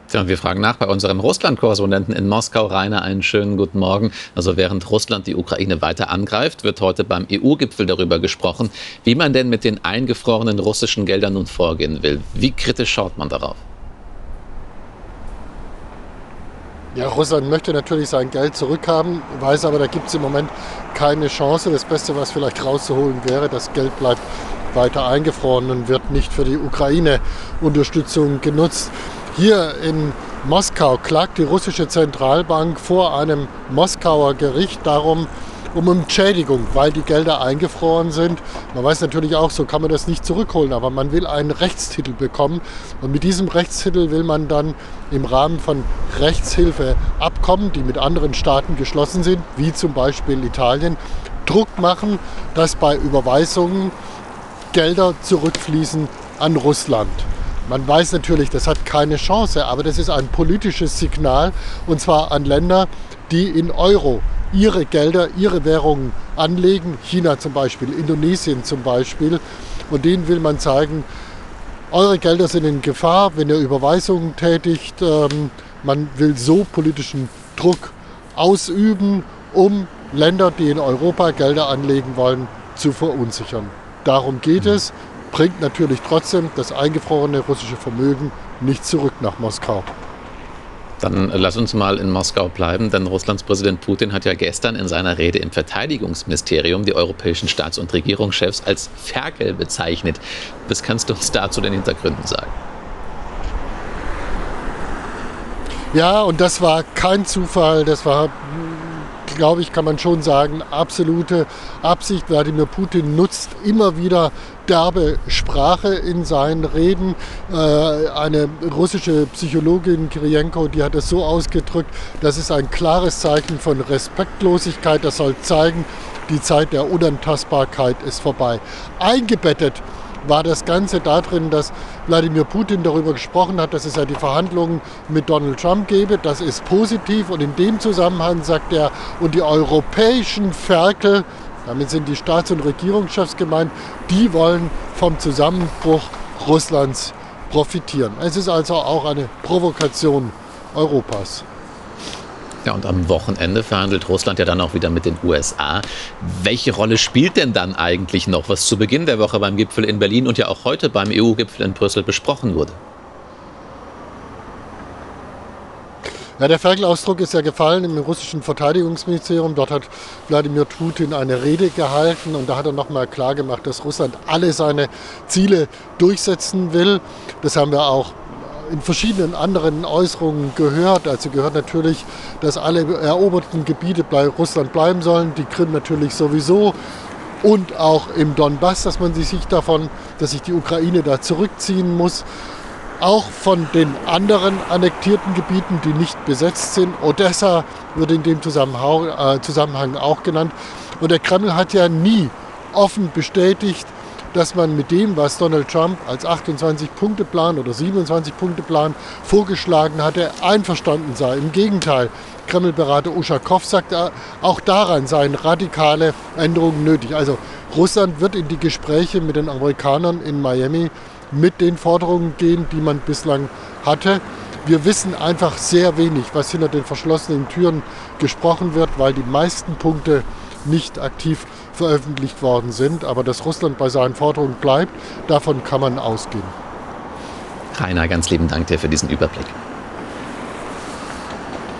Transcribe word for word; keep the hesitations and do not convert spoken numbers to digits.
Tja, wir fragen nach bei unserem Russland-Korrespondenten in Moskau. Rainer, einen schönen guten Morgen. Also während Russland die Ukraine weiter angreift, wird heute beim E U-Gipfel darüber gesprochen, wie man denn mit den eingefrorenen russischen Geldern nun vorgehen will. Wie kritisch schaut man darauf? Ja, Russland möchte natürlich sein Geld zurückhaben, weiß aber, da gibt es im Moment keine Chance. Das Beste, was vielleicht rauszuholen wäre, das Geld bleibt weiter eingefroren und wird nicht für die Ukraine-Unterstützung genutzt. Hier in Moskau klagt die russische Zentralbank vor einem Moskauer Gericht darum, um Entschädigung, weil die Gelder eingefroren sind. Man weiß natürlich auch, so kann man das nicht zurückholen, aber man will einen Rechtstitel bekommen. Und mit diesem Rechtstitel will man dann im Rahmen von Rechtshilfeabkommen, die mit anderen Staaten geschlossen sind, wie zum Beispiel Italien, Druck machen, dass bei Überweisungen Gelder zurückfließen an Russland. Man weiß natürlich, das hat keine Chance, aber das ist ein politisches Signal, und zwar an Länder, die in Euro ihre Gelder, ihre Währungen anlegen, China zum Beispiel, Indonesien zum Beispiel. Und denen will man zeigen, eure Gelder sind in Gefahr, wenn ihr Überweisungen tätigt. Man will so politischen Druck ausüben, um Länder, die in Europa Gelder anlegen wollen, zu verunsichern. Darum geht es. Bringt natürlich trotzdem das eingefrorene russische Vermögen nicht zurück nach Moskau. Dann lass uns mal in Moskau bleiben, denn Russlands Präsident Putin hat ja gestern in seiner Rede im Verteidigungsministerium die europäischen Staats- und Regierungschefs als Ferkel bezeichnet. Was kannst du uns dazu den Hintergründen sagen? Ja, und das war kein Zufall, das war, glaube ich, kann man schon sagen, absolute Absicht. Wladimir Putin nutzt immer wieder derbe Sprache in seinen Reden. Eine russische Psychologin, Kirienko, die hat es so ausgedrückt, das ist ein klares Zeichen von Respektlosigkeit. Das soll zeigen, die Zeit der Unantastbarkeit ist vorbei. Eingebettet war das Ganze darin, dass Wladimir Putin darüber gesprochen hat, dass es ja die Verhandlungen mit Donald Trump gäbe. Das ist positiv, und in dem Zusammenhang sagt er, und die europäischen Ferkel, damit sind die Staats- und Regierungschefs gemeint, die wollen vom Zusammenbruch Russlands profitieren. Es ist also auch eine Provokation Europas. Ja, und am Wochenende verhandelt Russland ja dann auch wieder mit den U S A. Welche Rolle spielt denn dann eigentlich noch, was zu Beginn der Woche beim Gipfel in Berlin und ja auch heute beim E U-Gipfel in Brüssel besprochen wurde? Ja, der Ferkel-Ausdruck ist ja gefallen im russischen Verteidigungsministerium. Dort hat Wladimir Putin eine Rede gehalten, und da hat er nochmal klargemacht, dass Russland alle seine Ziele durchsetzen will. Das haben wir auch in verschiedenen anderen Äußerungen gehört. Also gehört natürlich, dass alle eroberten Gebiete bei Russland bleiben sollen, die Krim natürlich sowieso, und auch im Donbass, dass man sich davon, dass sich die Ukraine da zurückziehen muss. Auch von den anderen annektierten Gebieten, die nicht besetzt sind. Odessa wird in dem Zusammenhang, äh, Zusammenhang auch genannt. Und der Kreml hat ja nie offen bestätigt, dass man mit dem, was Donald Trump als achtundzwanzig-Punkte-Plan oder siebenundzwanzig-Punkte-Plan vorgeschlagen hatte, einverstanden sei. Im Gegenteil, Kreml-Berater Uschakow sagt, auch daran seien radikale Änderungen nötig. Also Russland wird in die Gespräche mit den Amerikanern in Miami mit den Forderungen gehen, die man bislang hatte. Wir wissen einfach sehr wenig, was hinter den verschlossenen Türen gesprochen wird, weil die meisten Punkte nicht aktiv veröffentlicht worden sind. Aber dass Russland bei seinen Forderungen bleibt, davon kann man ausgehen. Rainer, ganz lieben Dank dir für diesen Überblick.